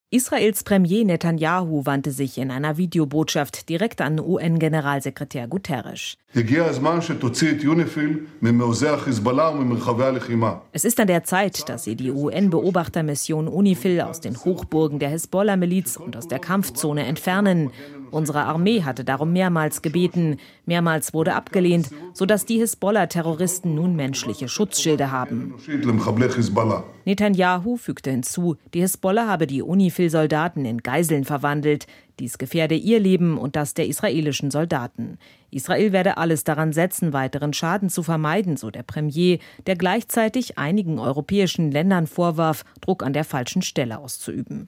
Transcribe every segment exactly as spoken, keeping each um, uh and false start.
Israels Premier Netanyahu wandte sich in einer Videobotschaft direkt an U N-Generalsekretär Guterres. Es ist an der Zeit, dass sie die U N-Beobachtermission UNIFIL aus den Hochburgen der Hisbollah-Miliz und aus der Kampfzone entfernen. Unsere Armee hatte darum mehrmals gebeten. Mehrmals wurde abgelehnt, sodass die Hisbollah-Terroristen nun menschliche Schutzschilde haben. Netanyahu fügte hinzu, die Hisbollah habe die UNIFIL-Soldaten in Geiseln verwandelt. Dies gefährde ihr Leben und das der israelischen Soldaten. Israel werde alles daran setzen, weiteren Schaden zu vermeiden, so der Premier, der gleichzeitig einigen europäischen Ländern vorwarf, Druck an der falschen Stelle auszuüben.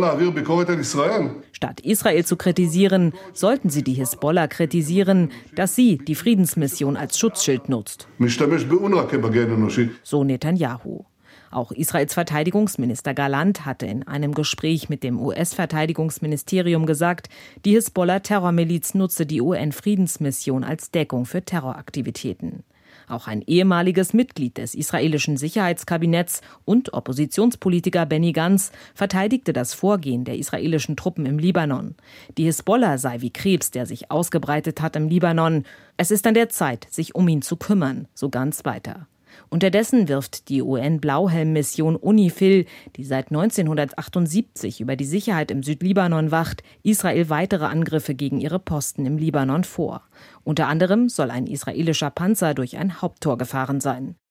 Statt Israel zu kritisieren, sollten sie die Hisbollah kritisieren, dass sie die Friedensmission als Schutzschild nutzt. So Netanyahu. Auch Israels Verteidigungsminister Gallant hatte in einem Gespräch mit dem U S-Verteidigungsministerium gesagt, die Hisbollah-Terrormiliz nutze die U N-Friedensmission als Deckung für Terroraktivitäten. Auch ein ehemaliges Mitglied des israelischen Sicherheitskabinetts und Oppositionspolitiker Benny Gantz verteidigte das Vorgehen der israelischen Truppen im Libanon. Die Hisbollah sei wie Krebs, der sich ausgebreitet hat im Libanon. Es ist an der Zeit, sich um ihn zu kümmern, so Gantz weiter. Unterdessen wirft die U N-Blauhelm-Mission UNIFIL, die seit neunzehnhundertachtundsiebzig über die Sicherheit im Südlibanon wacht, Israel weitere Angriffe gegen ihre Posten im Libanon vor. Unter anderem soll ein israelischer Panzer durch ein Haupttor gefahren sein.